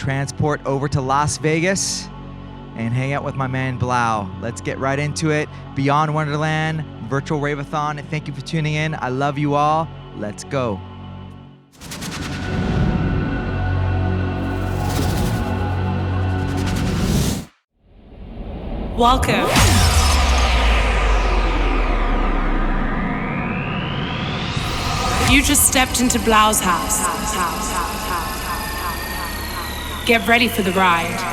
transport over to Las Vegas and hang out with my man Blau. Let's get right into it. Beyond Wonderland, Virtual Rave-a-thon. Thank you for tuning in. I love you all. Let's go. Welcome. You just stepped into Blau's house. Get ready for the ride.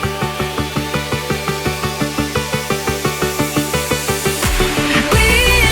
We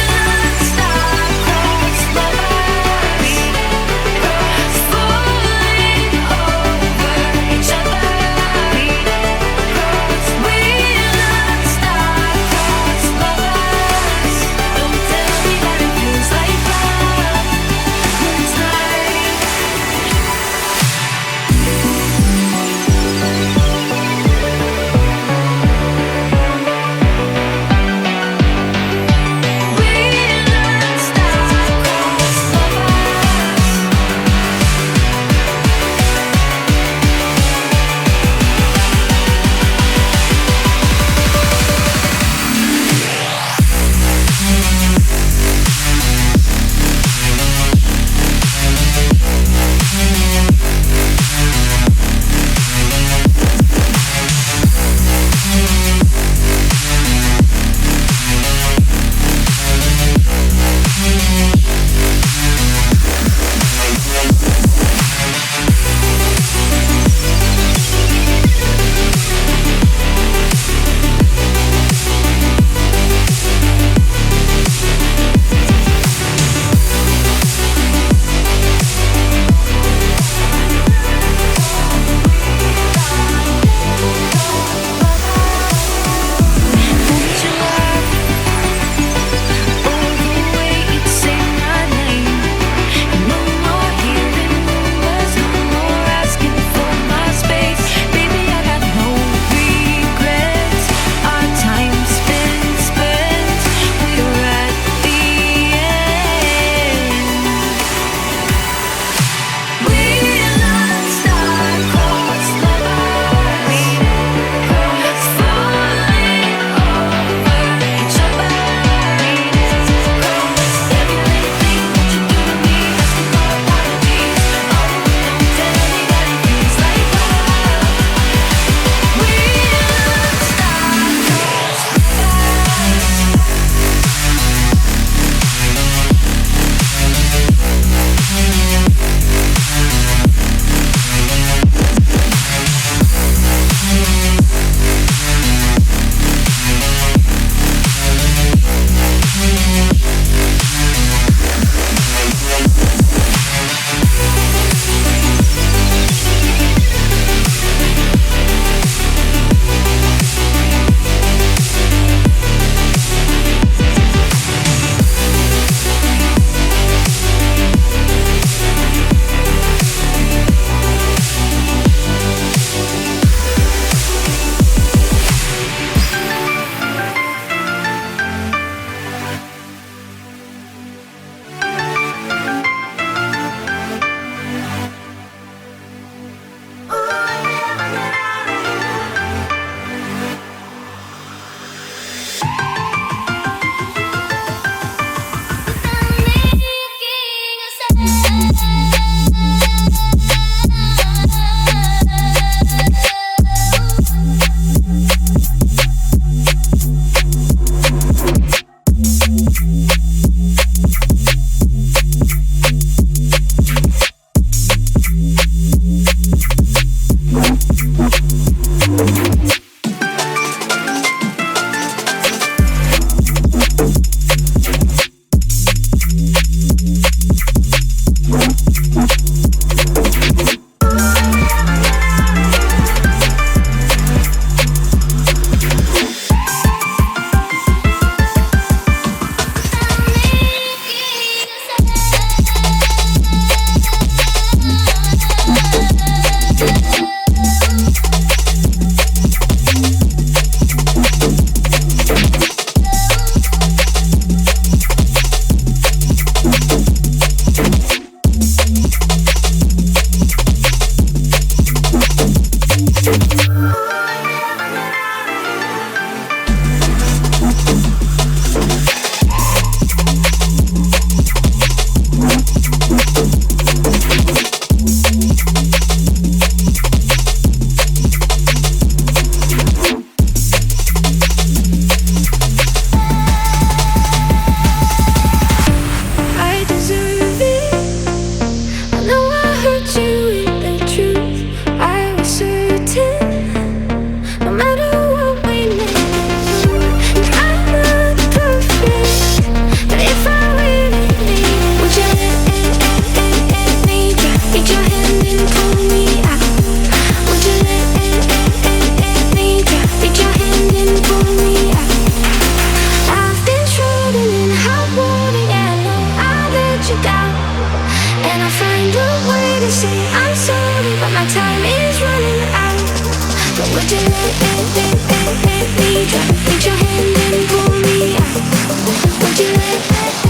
Would you let me try? Reach your hand and pull me out. Would you let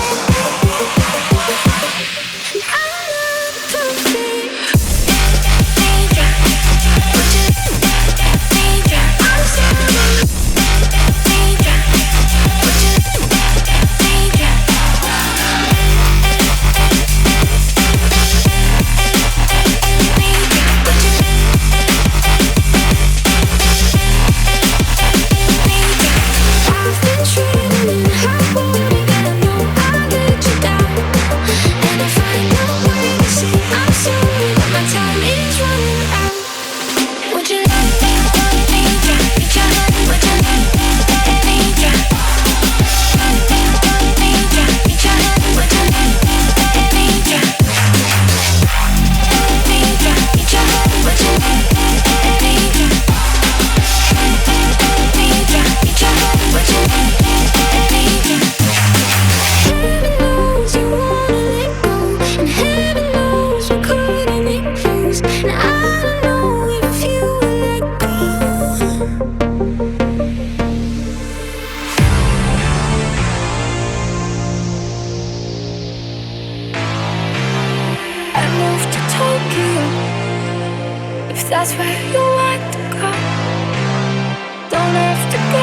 that's where you want to go. Don't have to go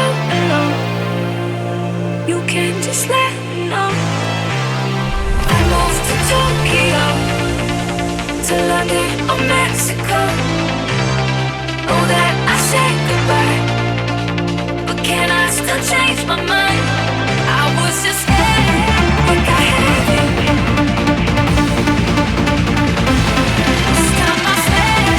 alone. You can just let me know. I moved to Tokyo, to London or Mexico. Know that I said goodbye, but can I still change my mind? I was just scared, like I had it. This time I said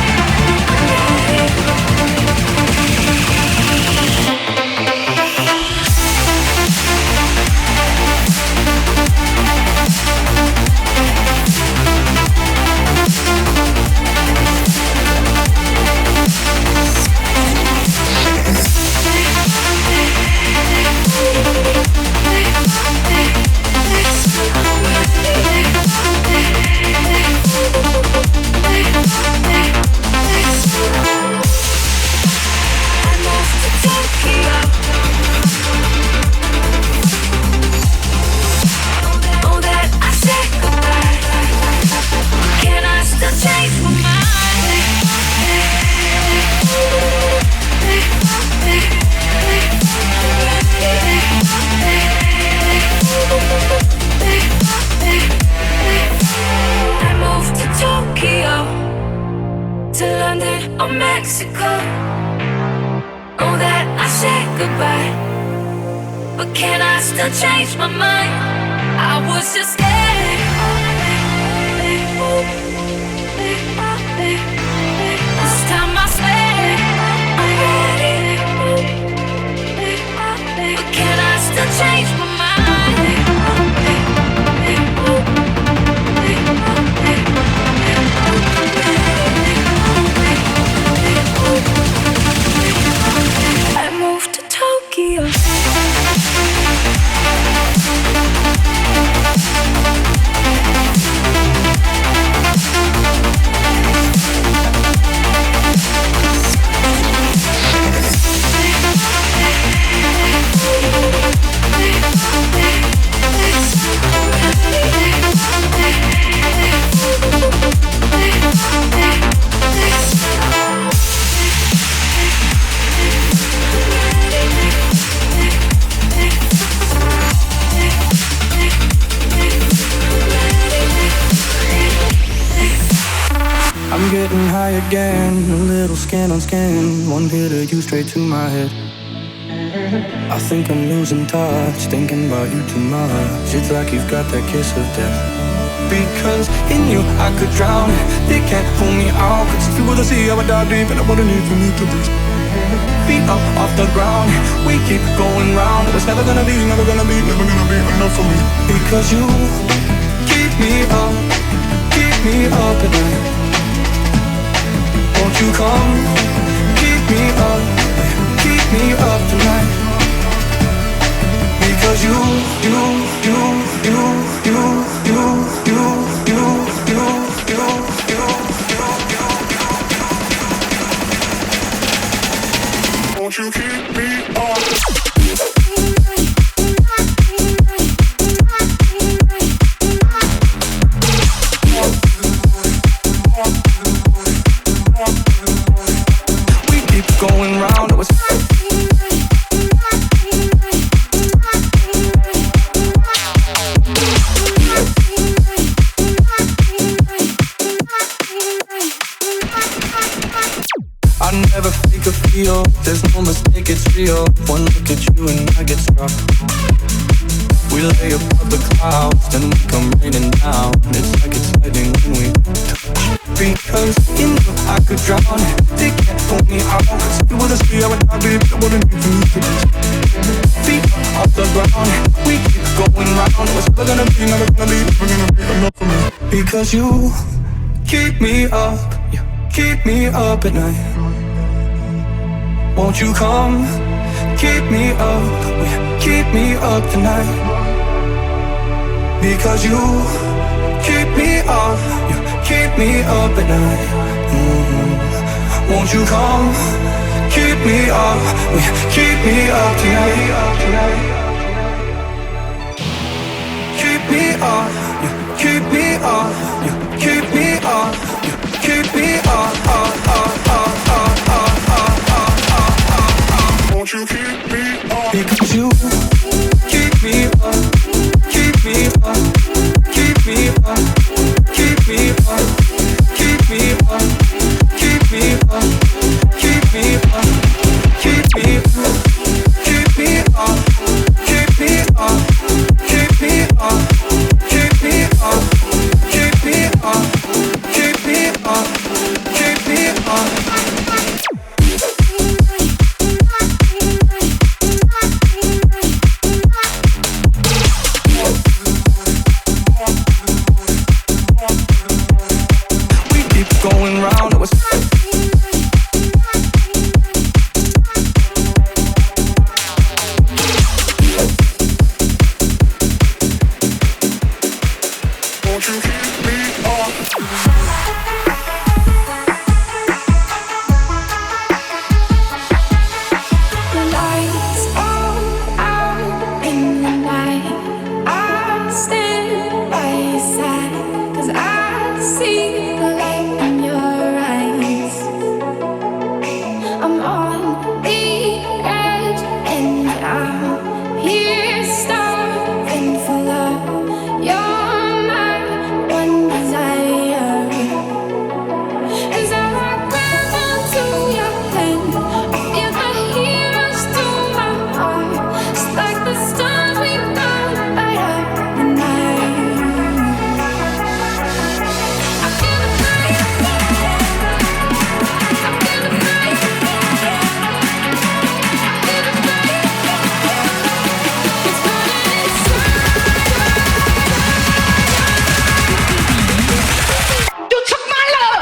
Mexico. Know that I said goodbye, but can I still change my mind? I was just scared. This time I swear I'm ready, but can I still change my mind? I moved to Tokyo. I'm getting high again, a little skin on skin. One hit of you straight to my head. I think I'm losing touch, thinking about you too much. It's like you've got that kiss of death. Because in you I could drown, they can't pull me out. Cause if you were to see I would dive deep, and I wouldn't need for me to breathe. Feet up off the ground, we keep going round. It's never gonna be, never gonna be, never gonna be enough for me. Because you keep me up at night. Won't you come, keep me up tonight. Because you I never fake a feel, there's no mistake, it's real. One look at you and I get struck. We lay above the clouds, then we come raining down. It's like it's lightning when we touch. Because in the I could drown, they can't pull me out. Stay with us, I would not be able to need to. Feet off the ground, we keep going round. What's never gonna be, never gonna be, never gonna be enough for me. Because you keep me up, you keep me up at night. Won't you come, keep me up, keep me up tonight. Because you keep me up, you keep me up at night. Won't you come, keep me up, keep me up tonight. Keep me up, you keep me up, you keep me up, you keep me up, Won't you keep me up? Because you keep me up, keep me up, keep me up, keep me up, keep me up, keep me up, keep me up, keep me up, keep me up, keep me up, keep me up, keep me up, keep me up, keep me up, keep me up. Going round, it was won't you keep me up? The lights all out in the night. I stand by your side, 'cause I see the light in your eyes. I'm on the edge and I'm here starving for love. You're my one desire. As I grab onto your hand, I feel the heat rush through my heart. It's like the stars we burn light up the night. I feel the fire, I feel the fire, I feel the fire. It's burning inside. You took my love.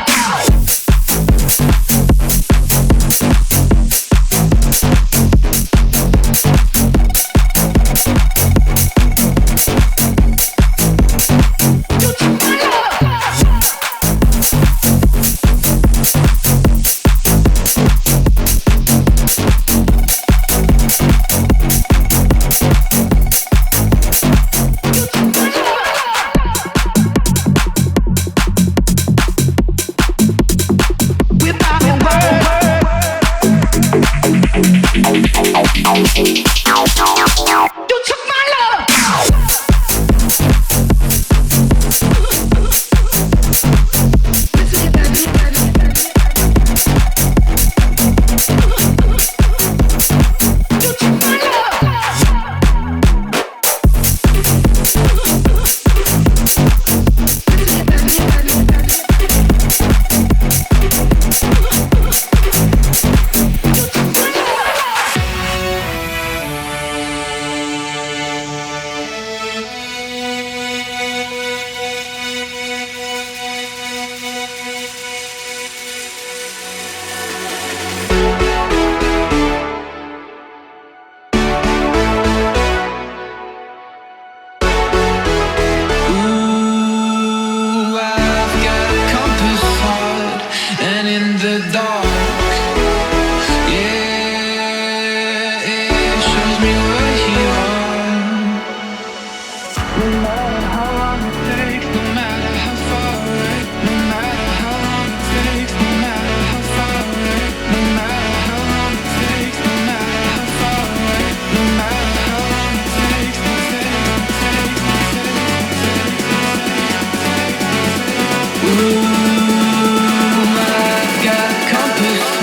You took my love. I've got a compass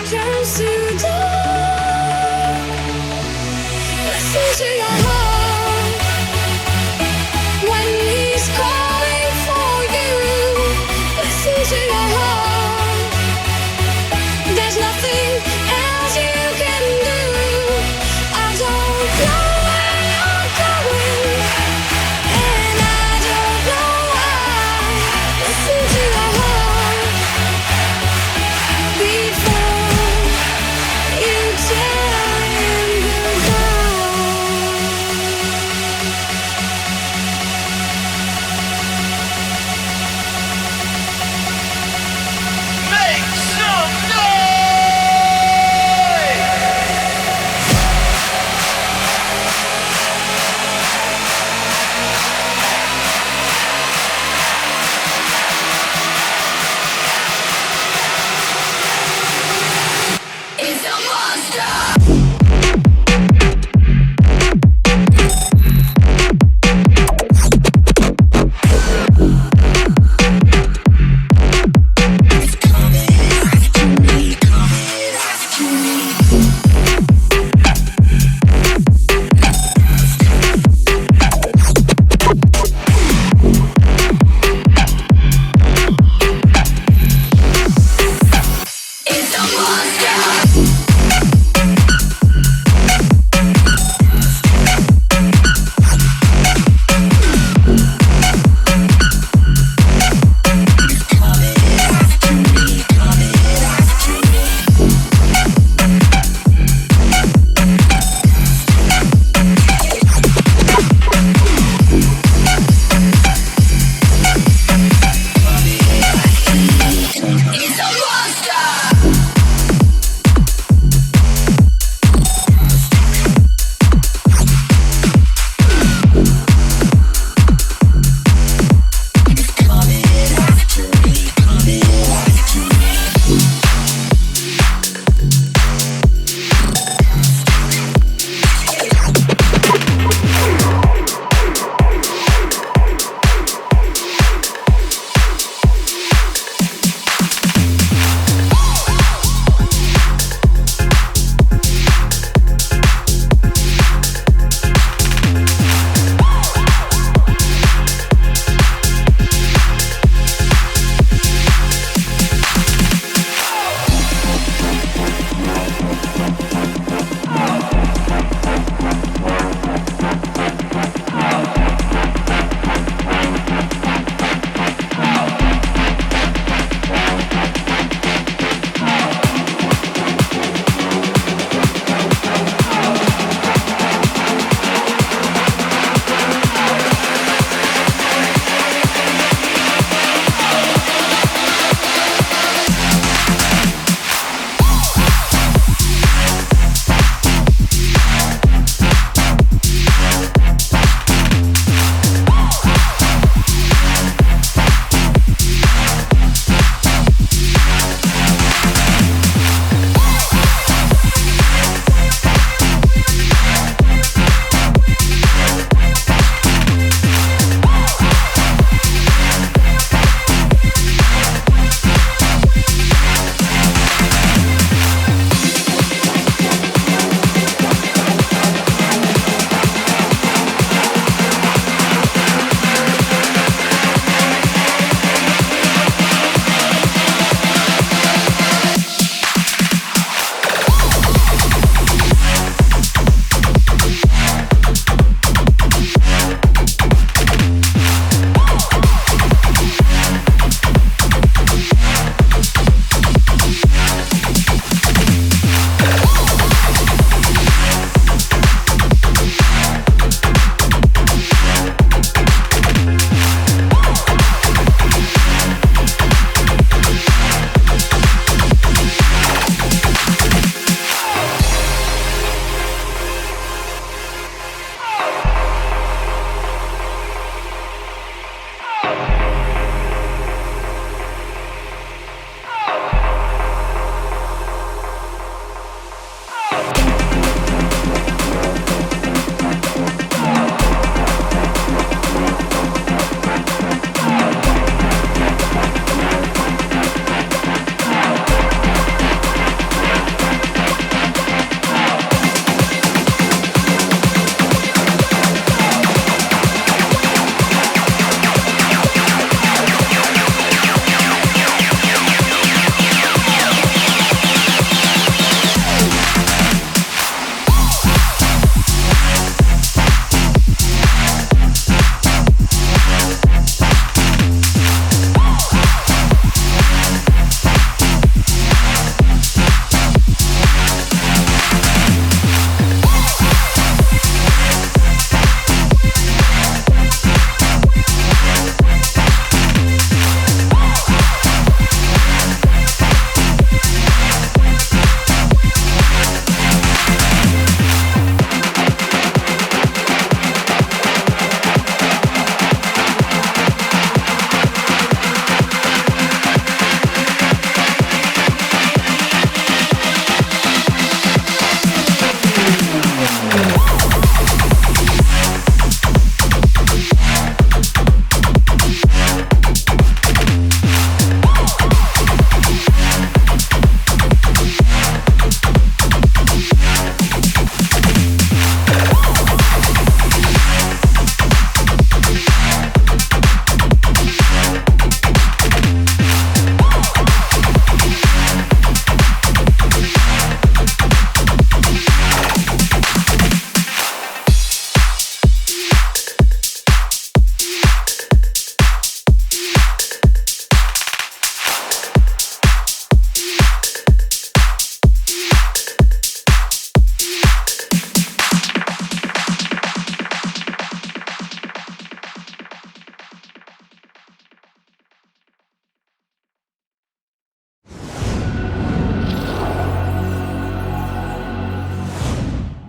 turns to dark. Listen to your heart when he's calling for you. Listen to your heart. There's nothing else you can do. I don't know where you're going, and I don't know why. Listen to your heart before you tell him goodbye. Make some noise! It's a monster. It's a monster. It's a monster.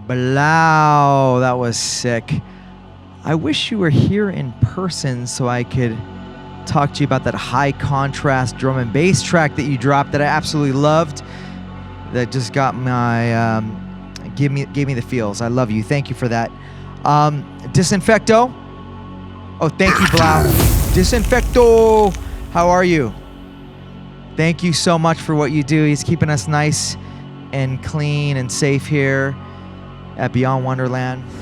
Blau, that was sick. I wish you were here in person so I could talk to you about that high contrast drum and bass track that you dropped that I absolutely loved. That just got my gave me the feels. I love you. Thank you for that. Disinfecto. Oh, thank you, Blau. Disinfecto. How are you? Thank you so much for what you do. He's keeping us nice and clean and safe here at Beyond Wonderland.